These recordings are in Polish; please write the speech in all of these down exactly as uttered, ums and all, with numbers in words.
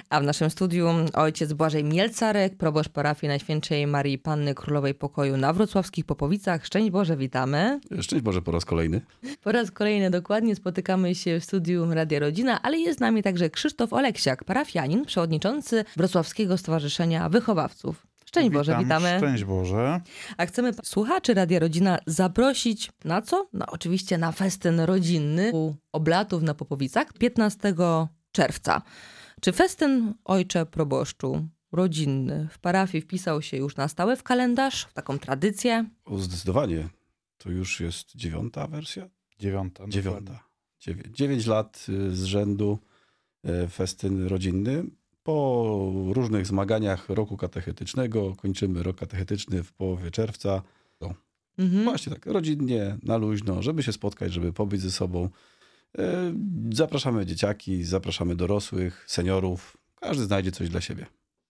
A w naszym studiu ojciec Błażej Mielcarek, proboszcz parafii Najświętszej Marii Panny Królowej Pokoju na wrocławskich Popowicach. Szczęść Boże, witamy. Szczęść Boże po raz kolejny. Po raz kolejny dokładnie spotykamy się w studiu Radia Rodzina, ale jest z nami także Krzysztof Oleksiak, parafianin, przewodniczący Wrocławskiego Stowarzyszenia Wychowawców. Szczęść Boże, Witam, witamy. Szczęść Boże. A chcemy słuchaczy Radia Rodzina zaprosić na co? No oczywiście na festyn rodzinny u Oblatów na Popowicach piętnastego czerwca. Czy festyn, ojcze proboszczu, rodzinny w parafii wpisał się już na stałe w kalendarz, w taką tradycję? O, zdecydowanie. To już jest dziewiąta wersja? Dziewiąta. Dziewiąta. Dziewię- Dziewięć lat y, z rzędu y, festyn rodzinny. Po różnych zmaganiach roku katechetycznego kończymy rok katechetyczny w połowie czerwca. No, Mhm. właśnie tak, rodzinnie, na luźno, żeby się spotkać, żeby pobyć ze sobą. Y, Zapraszamy dzieciaki, zapraszamy dorosłych, seniorów. Każdy znajdzie coś dla siebie.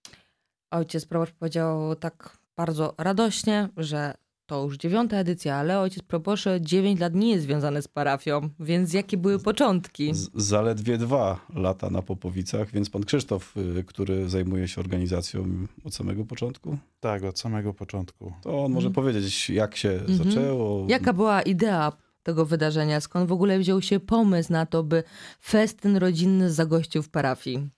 Ojciec proboszcz powiedział tak bardzo radośnie, że to już dziewiąta edycja, ale ojciec proboszcz dziewięć lat nie jest związany z parafią, więc jakie były początki? Z, zaledwie dwa lata na Popowicach, więc pan Krzysztof, y, który zajmuje się organizacją od samego początku, Tak, od samego początku. to on może Mhm. powiedzieć, jak się Mhm. zaczęło. Jaka była idea tego wydarzenia? Skąd w ogóle wziął się pomysł na to, by festyn rodzinny zagościł w parafii?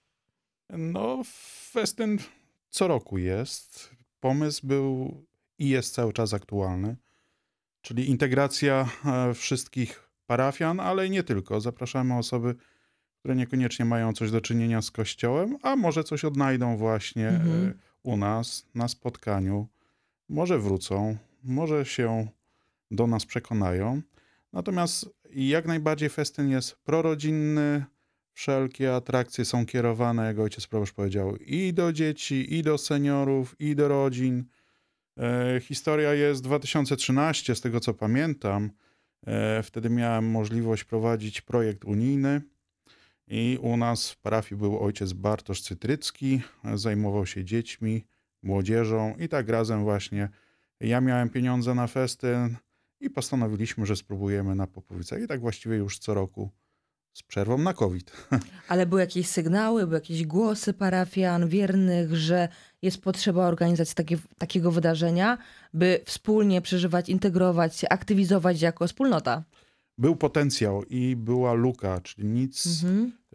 No, festyn co roku jest. Pomysł był i jest cały czas aktualny, czyli integracja e, wszystkich parafian, ale i nie tylko. Zapraszamy osoby, które niekoniecznie mają coś do czynienia z Kościołem, a może coś odnajdą właśnie Mhm. e, u nas na spotkaniu. Może wrócą, może się do nas przekonają. Natomiast jak najbardziej festyn jest prorodzinny. Wszelkie atrakcje są kierowane, jak ojciec proboszcz powiedział, i do dzieci, i do seniorów, i do rodzin. E, historia jest dwa tysiące trzynasty, z tego co pamiętam. E, wtedy miałem możliwość prowadzić projekt unijny i u nas w parafii był ojciec Bartosz Cytrycki, e, zajmował się dziećmi, młodzieżą i tak razem właśnie ja miałem pieniądze na festyn i postanowiliśmy, że spróbujemy na Popowicach. I tak właściwie już co roku z przerwą na COVID. Ale były jakieś sygnały, były jakieś głosy parafian wiernych, że jest potrzeba organizacji takie, takiego wydarzenia, by wspólnie przeżywać, integrować się, aktywizować jako wspólnota. Był potencjał i była luka, czyli nic Mhm. y,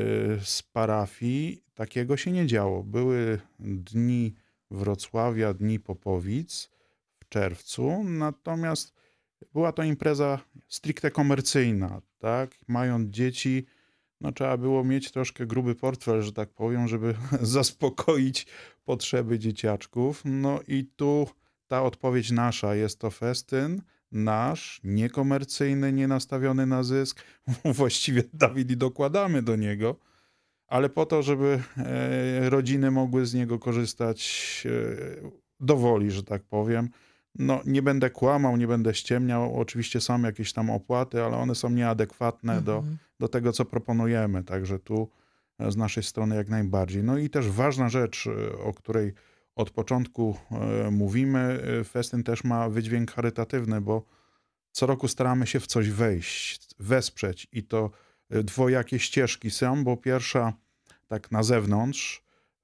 z parafii takiego się nie działo. Były dni Wrocławia, dni Popowic w czerwcu, natomiast była to impreza stricte komercyjna, tak? Mając dzieci, no trzeba było mieć troszkę gruby portfel, że tak powiem, żeby zaspokoić potrzeby dzieciaczków. No i tu ta odpowiedź nasza, jest to festyn nasz, niekomercyjny, nie nastawiony na zysk. Właściwie Dawid i dokładamy do niego, ale po to, żeby e, rodziny mogły z niego korzystać e, do woli, że tak powiem. No, nie będę kłamał, nie będę ściemniał. Oczywiście są jakieś tam opłaty, ale one są nieadekwatne do, Mhm. do tego, co proponujemy. Także tu e, z naszej strony jak najbardziej. No i też ważna rzecz, e, o której od początku e, mówimy, e, festyn też ma wydźwięk charytatywny, bo co roku staramy się w coś wejść, wesprzeć i to e, dwojakie ścieżki są, bo pierwsza tak na zewnątrz,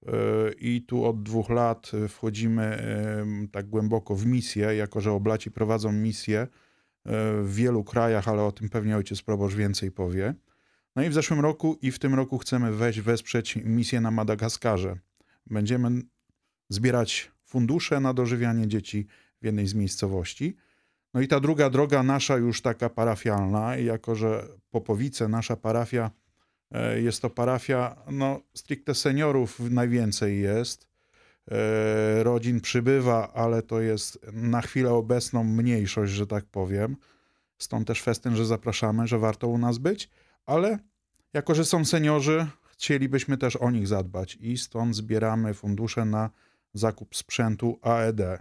i tu od dwóch lat wchodzimy tak głęboko w misję, jako że Oblaci prowadzą misję w wielu krajach, ale o tym pewnie ojciec proboszcz więcej powie. No i w zeszłym roku i w tym roku chcemy wejść, wesprzeć misję na Madagaskarze. Będziemy zbierać fundusze na dożywianie dzieci w jednej z miejscowości. No i ta druga droga nasza już taka parafialna, jako że Popowice, nasza parafia, jest to parafia, no stricte seniorów najwięcej jest. E, rodzin przybywa, ale to jest na chwilę obecną mniejszość, że tak powiem. Stąd też festyn, że zapraszamy, że warto u nas być, ale jako że są seniorzy, chcielibyśmy też o nich zadbać i stąd zbieramy fundusze na zakup sprzętu A E D.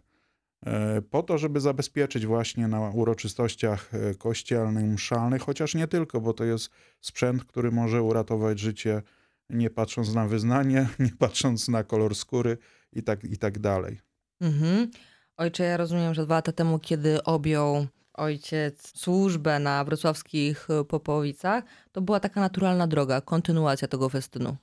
Po to, żeby zabezpieczyć właśnie na uroczystościach kościelnych, mszalnych, chociaż nie tylko, bo to jest sprzęt, który może uratować życie, nie patrząc na wyznanie, nie patrząc na kolor skóry i tak, i tak dalej. Mhm. Ojcze, ja rozumiem, że dwa lata temu, kiedy objął ojciec służbę na wrocławskich Popowicach, to była taka naturalna droga, kontynuacja tego festynu.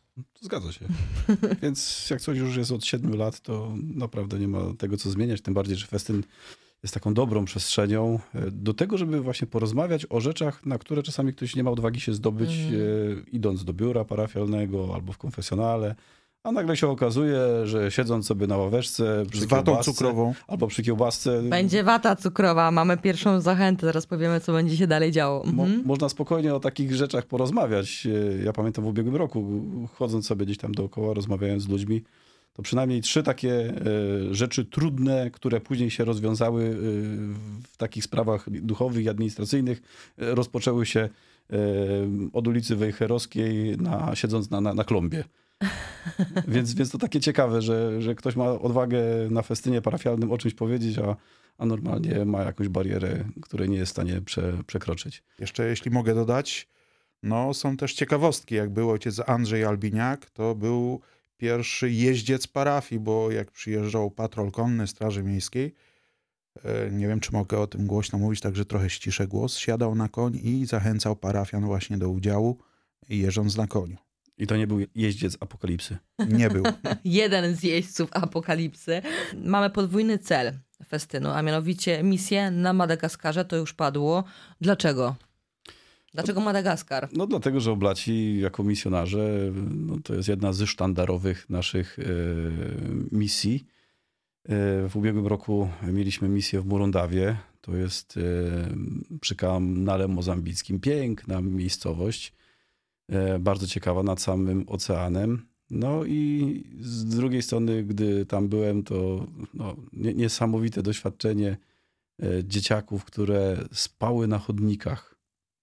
To zgadza się. Więc jak coś już jest od siedmiu lat, to naprawdę nie ma tego co zmieniać. Tym bardziej, że festyn jest taką dobrą przestrzenią do tego, żeby właśnie porozmawiać o rzeczach, na które czasami ktoś nie ma odwagi się zdobyć, mm. idąc do biura parafialnego albo w konfesjonale. A nagle się okazuje, że siedząc sobie na ławeczce przy z watą cukrową albo przy kiełbasce... Będzie wata cukrowa, mamy pierwszą zachętę, zaraz powiemy, co będzie się dalej działo. Mhm. Mo- można spokojnie o takich rzeczach porozmawiać. Ja pamiętam w ubiegłym roku, chodząc sobie gdzieś tam dookoła, rozmawiając z ludźmi, to przynajmniej trzy takie e, rzeczy trudne, które później się rozwiązały e, w takich sprawach duchowych i administracyjnych, e, rozpoczęły się e, od ulicy Wejherowskiej, na, siedząc na, na, na klombie. Więc, więc to takie ciekawe, że, że ktoś ma odwagę na festynie parafialnym o czymś powiedzieć, a, a normalnie ma jakąś barierę, której nie jest w stanie prze, przekroczyć. Jeszcze jeśli mogę dodać, no są też ciekawostki. Jak był ojciec Andrzej Albiniak, to był pierwszy jeździec parafii, bo jak przyjeżdżał patrol konny Straży Miejskiej, nie wiem, czy mogę o tym głośno mówić, także trochę ściszę głos, siadał na koń i zachęcał parafian właśnie do udziału, jeżdżąc na koniu. I to nie był jeździec apokalipsy. Nie był. Jeden z jeźdźców apokalipsy. Mamy podwójny cel festynu, a mianowicie misję na Madagaskarze, to już padło. Dlaczego? Dlaczego Madagaskar? No dlatego, że Oblaci jako misjonarze, no, to jest jedna z sztandarowych naszych e, misji. E, w ubiegłym roku mieliśmy misję w Morundawie. To jest e, przy kanale mozambickim. Piękna miejscowość. E, bardzo ciekawa, nad samym oceanem. No i z drugiej strony, gdy tam byłem, to no, nie, niesamowite doświadczenie e, dzieciaków, które spały na chodnikach.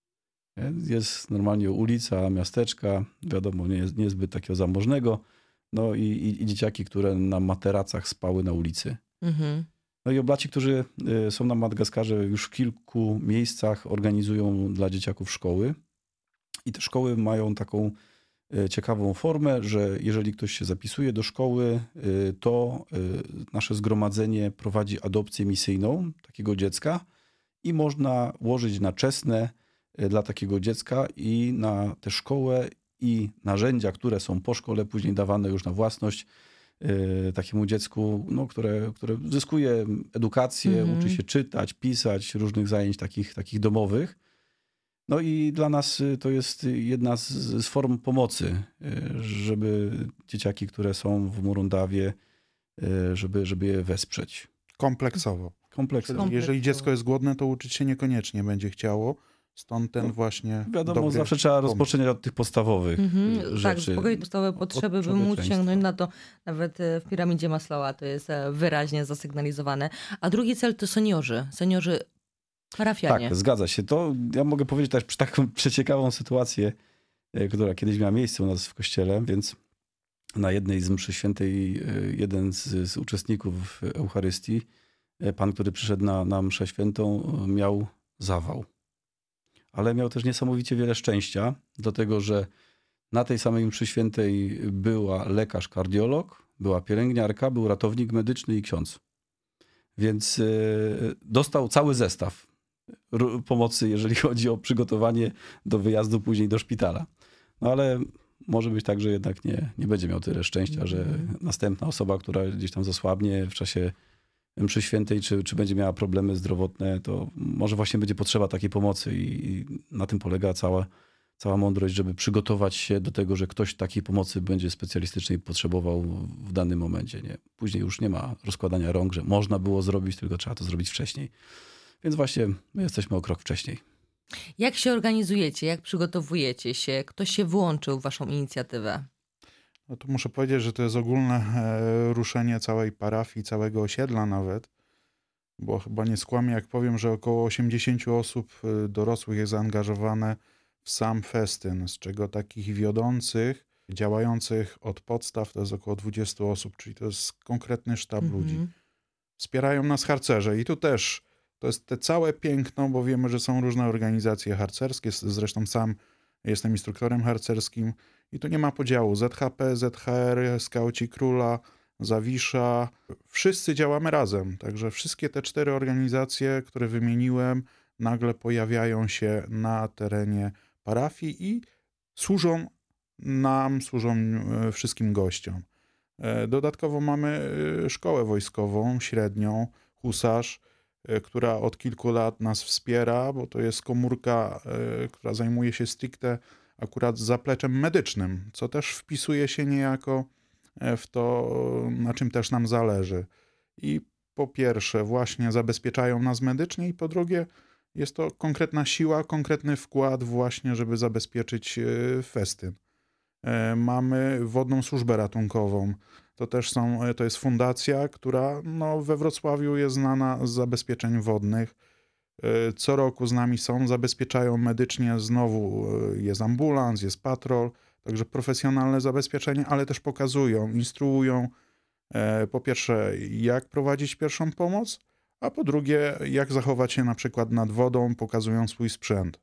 Jest normalnie ulica, miasteczka, wiadomo, nie jest niezbyt takiego zamożnego. No i, i, i dzieciaki, które na materacach spały na ulicy. Mhm. No i Oblaci, którzy są na Madagaskarze, już w kilku miejscach organizują dla dzieciaków szkoły. I te szkoły mają taką ciekawą formę, że jeżeli ktoś się zapisuje do szkoły, to nasze zgromadzenie prowadzi adopcję misyjną takiego dziecka i można łożyć na czesne dla takiego dziecka i na tę szkołę i narzędzia, które są po szkole później dawane już na własność y, takiemu dziecku, no, które, które zyskuje edukację, mm-hmm. uczy się czytać, pisać, różnych zajęć takich, takich domowych. No i dla nas to jest jedna z, z form pomocy, żeby dzieciaki, które są w Morundawie, żeby, żeby je wesprzeć. Kompleksowo. Kompleksowo. Czyli jeżeli dziecko jest głodne, to uczyć się niekoniecznie będzie chciało. Stąd ten no, właśnie wiadomo, dobry zawsze trzeba pomysł. rozpoczynać od tych podstawowych mm-hmm, rzeczy. Tak, spokojnie podstawowe potrzeby, by móc sięgnąć na to. Nawet w piramidzie Maslowa to jest wyraźnie zasygnalizowane. A drugi cel to seniorzy. Seniorzy parafianie. Tak, zgadza się. To ja mogę powiedzieć też przy taką przeciekawą sytuację, która kiedyś miała miejsce u nas w kościele, więc na jednej z mszy świętej jeden z, z uczestników Eucharystii, pan, który przyszedł na, na mszę świętą, miał zawał. Ale miał też niesamowicie wiele szczęścia, dlatego że na tej samej mszy świętej była lekarz kardiolog, była pielęgniarka, był ratownik medyczny i ksiądz. Więc dostał cały zestaw pomocy, jeżeli chodzi o przygotowanie do wyjazdu później do szpitala. No ale może być tak, że jednak nie, nie będzie miał tyle szczęścia, że następna osoba, która gdzieś tam zasłabnie w czasie mszy świętej, czy, czy będzie miała problemy zdrowotne, to może właśnie będzie potrzeba takiej pomocy i, i na tym polega cała, cała mądrość, żeby przygotować się do tego, że ktoś takiej pomocy będzie specjalistycznej potrzebował w danym momencie. Nie? Później już nie ma rozkładania rąk, że można było zrobić, tylko trzeba to zrobić wcześniej. Więc właśnie my jesteśmy o krok wcześniej. Jak się organizujecie? Jak przygotowujecie się? Kto się włączył w waszą inicjatywę? No to muszę powiedzieć, że to jest ogólne e, ruszenie całej parafii, całego osiedla nawet, bo chyba nie skłamię, jak powiem, że około osiemdziesiąt osób e, dorosłych jest zaangażowane w sam festyn, z czego takich wiodących, działających od podstaw to jest około dwadzieścia osób, czyli to jest konkretny sztab mm-hmm. ludzi. Wspierają nas harcerze i tu też to jest te całe piękno, bo wiemy, że są różne organizacje harcerskie, zresztą sam jestem instruktorem harcerskim i tu nie ma podziału. Z H P, Z H R, Skauci Króla, Zawisza. Wszyscy działamy razem. Także wszystkie te cztery organizacje, które wymieniłem, nagle pojawiają się na terenie parafii i służą nam, służą e, wszystkim gościom. E, Dodatkowo mamy e, szkołę wojskową, średnią, husarz, e, która od kilku lat nas wspiera, bo to jest komórka, e, która zajmuje się stricte akurat zapleczem medycznym, co też wpisuje się niejako e, w to, na czym też nam zależy. I po pierwsze właśnie zabezpieczają nas medycznie i po drugie jest to konkretna siła, konkretny wkład właśnie, żeby zabezpieczyć e, festyn. E, Mamy Wodną Służbę Ratunkową. To też są, to jest fundacja, która no, we Wrocławiu jest znana z zabezpieczeń wodnych. E, Co roku z nami są, zabezpieczają medycznie, znowu e, jest ambulans, jest patrol, także profesjonalne zabezpieczenie, ale też pokazują, instruują e, po pierwsze jak prowadzić pierwszą pomoc, a po drugie jak zachować się na przykład nad wodą, pokazują swój sprzęt.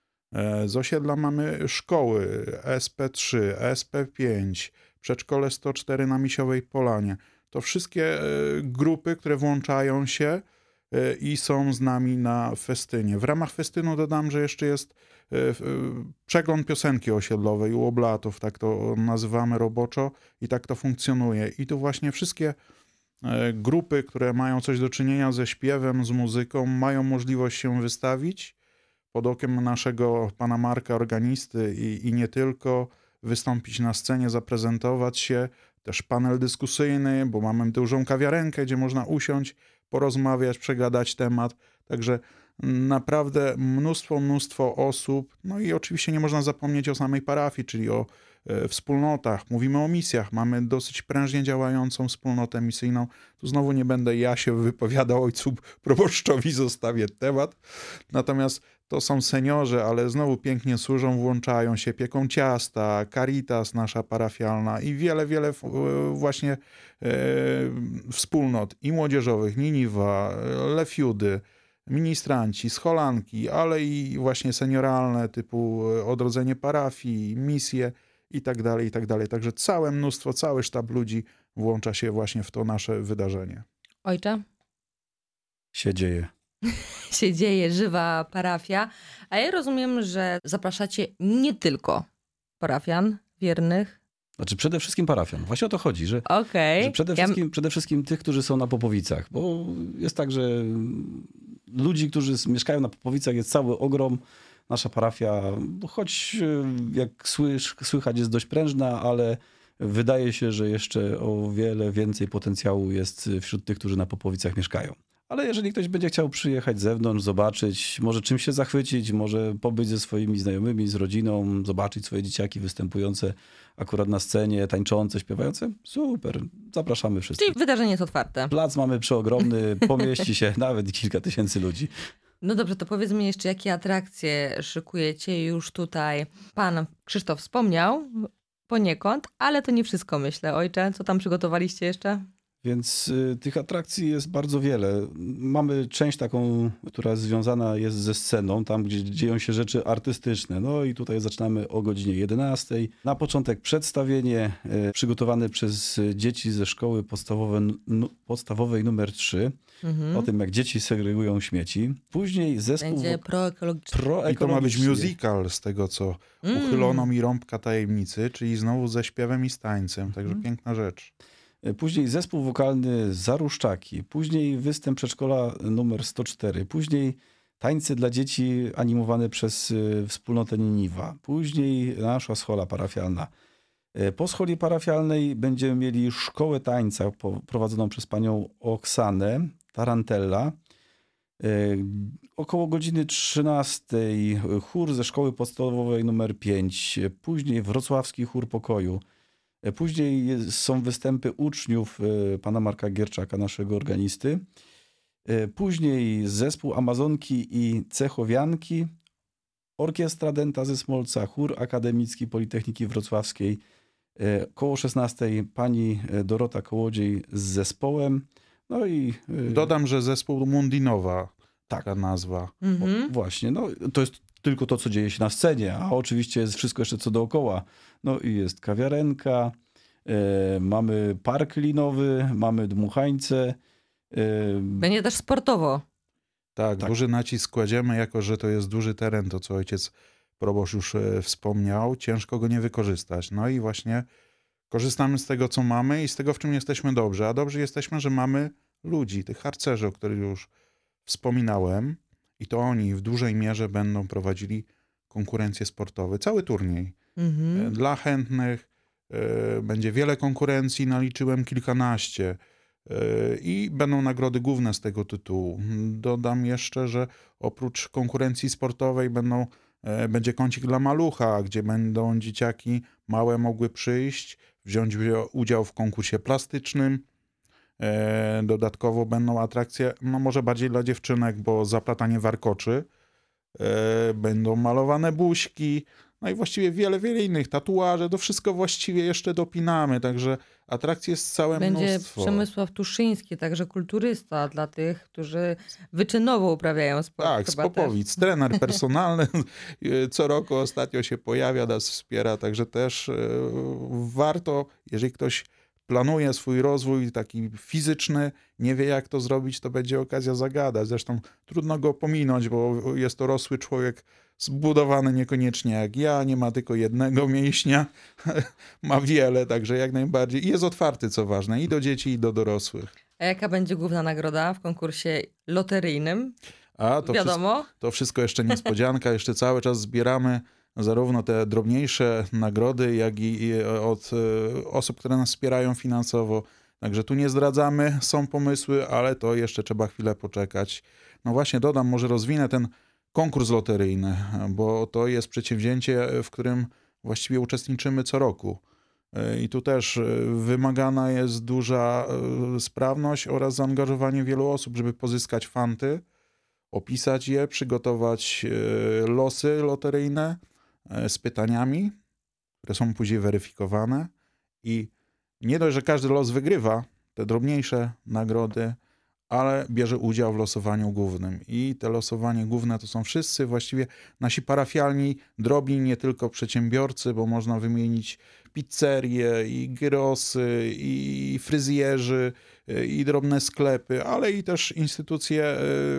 E, Z osiedla mamy szkoły S P trzy, S P pięć, przedszkole sto cztery na Misiowej Polanie. To wszystkie e, grupy, które włączają się e, i są z nami na festynie. W ramach festynu dodam, że jeszcze jest e, e, przegląd piosenki osiedlowej u oblatów, tak to nazywamy roboczo i tak to funkcjonuje. I tu właśnie wszystkie e, grupy, które mają coś do czynienia ze śpiewem, z muzyką, mają możliwość się wystawić pod okiem naszego pana Marka, organisty i, i nie tylko, wystąpić na scenie, zaprezentować się, też panel dyskusyjny, bo mamy dużą kawiarenkę, gdzie można usiąść, porozmawiać, przegadać temat, także naprawdę mnóstwo, mnóstwo osób, no i oczywiście nie można zapomnieć o samej parafii, czyli o e, wspólnotach, mówimy o misjach, mamy dosyć prężnie działającą wspólnotę misyjną, tu znowu nie będę ja się wypowiadał, ojcu proboszczowi zostawię temat, natomiast to są seniorzy, ale znowu pięknie służą, włączają się, pieką ciasta, Caritas nasza parafialna i wiele, wiele e, właśnie e, wspólnot i młodzieżowych, Niniwa, Lefiudy, ministranci, scholanki, ale i właśnie senioralne typu odrodzenie parafii, misje i tak dalej, i tak dalej. Także całe mnóstwo, cały sztab ludzi włącza się właśnie w to nasze wydarzenie. Ojcze? Się dzieje. Się dzieje, żywa parafia. A ja rozumiem, że zapraszacie nie tylko parafian wiernych. Znaczy przede wszystkim parafian. Właśnie o to chodzi, że, Okej. że przede, Ja- wszystkim, przede wszystkim tych, którzy są na Popowicach. Bo jest tak, że ludzi, którzy s- mieszkają na Popowicach jest cały ogrom. Nasza parafia, choć y, jak słysz, słychać jest dość prężna, ale wydaje się, że jeszcze o wiele więcej potencjału jest wśród tych, którzy na Popowicach mieszkają. Ale jeżeli ktoś będzie chciał przyjechać z zewnątrz, zobaczyć, może czym się zachwycić, może pobyć ze swoimi znajomymi, z rodziną, zobaczyć swoje dzieciaki występujące akurat na scenie, tańczące, śpiewające, super, zapraszamy wszystkich. Czyli wydarzenie jest otwarte. Plac mamy przeogromny, pomieści się nawet kilka tysięcy ludzi. No dobrze, to powiedz mi jeszcze, jakie atrakcje szykujecie już tutaj. Pan Krzysztof wspomniał poniekąd, ale to nie wszystko, myślę. Ojcze, co tam przygotowaliście jeszcze? Więc y, tych atrakcji jest bardzo wiele. Mamy część taką, która związana jest ze sceną, tam gdzie dzieją się rzeczy artystyczne. No i tutaj zaczynamy o godzinie jedenastej. Na początek przedstawienie y, przygotowane przez dzieci ze szkoły podstawowej, nu, podstawowej numer trzy. Mhm. O tym, jak dzieci segregują śmieci. Później zespół Będzie wok- proekologiczny. I to ma być proekologiczny. musical z tego, co Mm. uchylono mi rąbka tajemnicy, czyli znowu ze śpiewem i z tańcem, także Mhm. piękna rzecz. Później zespół wokalny Zaruszczaki, później występ przedszkola numer sto cztery, później tańce dla dzieci animowane przez y, wspólnotę Niniwa, później nasza schola parafialna. Y, Po scholi parafialnej będziemy mieli szkołę tańca po- prowadzoną przez panią Oksanę Tarantella. Y, Około godziny trzynastej chór ze szkoły podstawowej numer pięć, później wrocławski chór pokoju. Później jest- są występy uczniów e, pana Marka Gierczaka, naszego organisty. E, Później zespół Amazonki i Cechowianki, orkiestra Dęta ze Smolca, chór akademicki Politechniki Wrocławskiej. E, Koło szesnastej pani e, Dorota Kołodziej z zespołem. No i e, Dodam, że zespół Mundinowa, Tak. taka nazwa. Mhm. właśnie, no to jest tylko to, co dzieje się na scenie, a oczywiście jest wszystko jeszcze co dookoła. No i jest kawiarenka, e, mamy park linowy, mamy dmuchańce. E, Będzie też sportowo. Tak, Tak. duży nacisk kładziemy, jako że to jest duży teren, to co ojciec proboszcz już e, wspomniał, ciężko go nie wykorzystać. No i właśnie korzystamy z tego, co mamy i z tego, w czym jesteśmy dobrzy. A dobrzy jesteśmy, że mamy ludzi, tych harcerzy, o których już wspominałem, i to oni w dużej mierze będą prowadzili konkurencje sportowe. Cały turniej. Mhm. Dla chętnych e, będzie wiele konkurencji, naliczyłem kilkanaście. E, I będą nagrody główne z tego tytułu. Dodam jeszcze, że oprócz konkurencji sportowej będą, e, będzie kącik dla malucha, gdzie będą dzieciaki małe mogły przyjść, wziąć udział w konkursie plastycznym. E, dodatkowo będą atrakcje, no może bardziej dla dziewczynek, bo zaplatanie warkoczy. E, będą malowane buźki, no i właściwie wiele, wiele innych, tatuaże, to wszystko właściwie jeszcze dopinamy, także atrakcji jest całe Będzie mnóstwo. Przemysław Tuszyński, także kulturysta dla tych, którzy wyczynowo uprawiają sport. Tak, z chyba też. Popowic, trener personalny, co roku ostatnio się pojawia, nas wspiera, także też e, warto, jeżeli ktoś planuje swój rozwój taki fizyczny, nie wie jak to zrobić, to będzie okazja zagadać. Zresztą trudno go pominąć, bo jest to rosły człowiek, zbudowany niekoniecznie jak ja, nie ma tylko jednego mięśnia, ma wiele, także jak najbardziej. I jest otwarty, co ważne, i do dzieci, i do dorosłych. A jaka będzie główna nagroda w konkursie loteryjnym? A to Wiadomo. Wszystko, to wszystko jeszcze niespodzianka, jeszcze cały czas zbieramy zarówno te drobniejsze nagrody, jak i od osób, które nas wspierają finansowo. Także tu nie zdradzamy, są pomysły, ale to jeszcze trzeba chwilę poczekać. No właśnie dodam, może rozwinę ten konkurs loteryjny, bo to jest przedsięwzięcie, w którym właściwie uczestniczymy co roku. I tu też wymagana jest duża sprawność oraz zaangażowanie wielu osób, żeby pozyskać fanty, opisać je, przygotować losy loteryjne z pytaniami, które są później weryfikowane. I nie dość, że każdy los wygrywa, te drobniejsze nagrody, ale bierze udział w losowaniu głównym. I te losowanie główne to są wszyscy właściwie nasi parafialni, drobni, nie tylko przedsiębiorcy, bo można wymienić pizzerie, i gyrosy, i fryzjerzy, i drobne sklepy, ale i też instytucje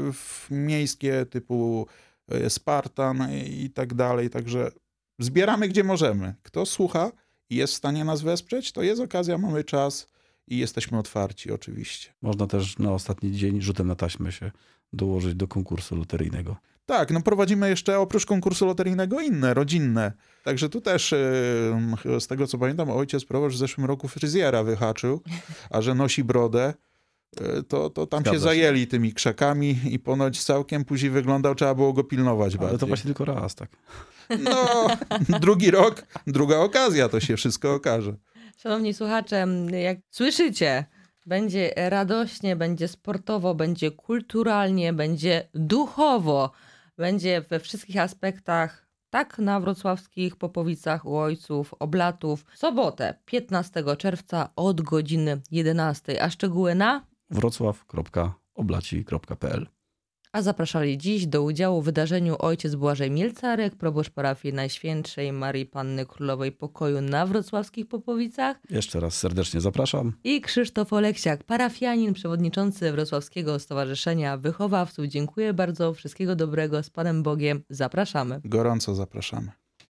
miejskie typu Spartan i tak dalej. Także zbieramy gdzie możemy. Kto słucha i jest w stanie nas wesprzeć, to jest okazja, mamy czas i jesteśmy otwarci oczywiście. Można też na ostatni dzień rzutem na taśmę się dołożyć do konkursu loteryjnego. Tak, no prowadzimy jeszcze oprócz konkursu loteryjnego inne, rodzinne. Także tu też yy, z tego co pamiętam, ojciec proboszcz w zeszłym roku fryzjera wyhaczył, a że nosi brodę, yy, to, to tam Zgadza się się. zajęli tymi krzakami i ponoć całkiem później wyglądał, trzeba było go pilnować Ale bardziej. to właśnie tylko raz, tak. No, drugi rok, druga okazja, to się wszystko okaże. Szanowni słuchacze, jak słyszycie, będzie radośnie, będzie sportowo, będzie kulturalnie, będzie duchowo, będzie we wszystkich aspektach, tak na wrocławskich Popowicach u ojców, Oblatów. W sobotę, piętnastego czerwca od godziny jedenastej, a szczegóły na... wrocław kropka oblaci kropka p l. A zapraszali dziś do udziału w wydarzeniu ojciec Błażej Mielcarek, proboszcz parafii Najświętszej Marii Panny Królowej Pokoju na wrocławskich Popowicach Jeszcze raz serdecznie zapraszam. i Krzysztof Oleksiak, parafianin, przewodniczący Wrocławskiego Stowarzyszenia Wychowawców. Dziękuję bardzo, wszystkiego dobrego, z Panem Bogiem, zapraszamy. Gorąco zapraszamy.